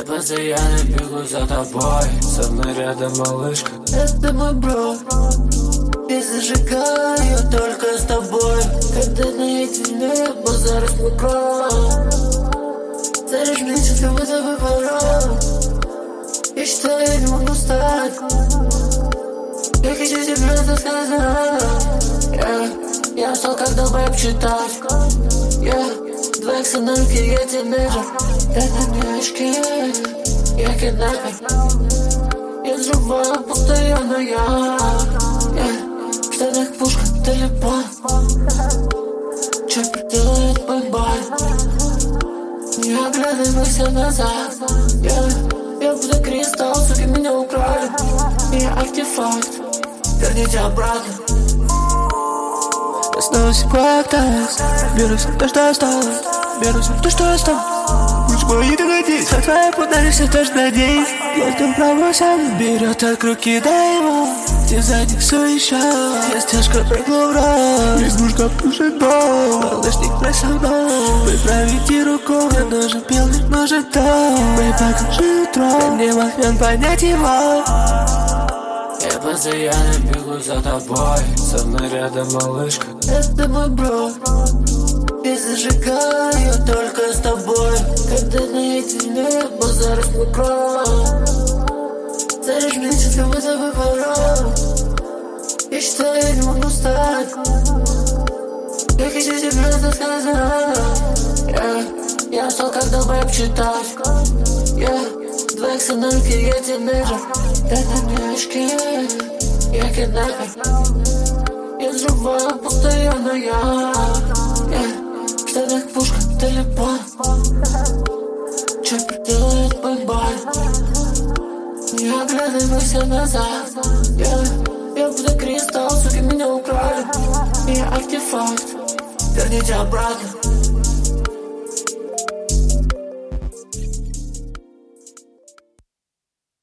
постоянно бегу за тобой, со мной рядом малышка. Это мой бро, я зажигаю только с тобой. Когда наедине базар с микро, зарежь мне чувство в тобой порог. И что я не могу стать, я хочу тебе это сказать. Я устал, как долбоеб читать. Два икса на руке, я тинейджер. Дай на мне очки, я киднапер. Я взрываю постоянно, в штанах пушка, телепат. Чоппер делает бай-бай. Не оглядывайся назад. Я буду кристалл, суки меня украли. Я артефакт, верните обратно. Я снова хватаюсь, беру все то, что осталось, беру все то, что осталось. Пусть мои догадись, со твоей подари все то, что надеюсь. Я жду пробросом, берет от руки, дай ему. Ты задиксу еще, я стяжка прыгну в рот. Лягушка пушит дом, малышник прой со мной. Вы проведи руку, мне нужен пилник, нужен то. Мы покажи утро, мне момент понять его. Я постоянно бегу за тобой, со мной рядом малышка. Это мой бро, я зажигаю только с тобой. Когда наедине базар с микро, зарежь мне чувство в тобой порог. И что я не могу стать, я хочу тебе это сказать. Я устал, как долбоеб читать. Два икса на руке, я тинейджер. Дай на мне очки, я киднапер. Я взрываю постоянно, в штанах пушка, телепат. Чоппер делает бай-бай. Не оглядывайся назад. Я буду кристалл, суки меня украли. Я артефакт, верните обратно.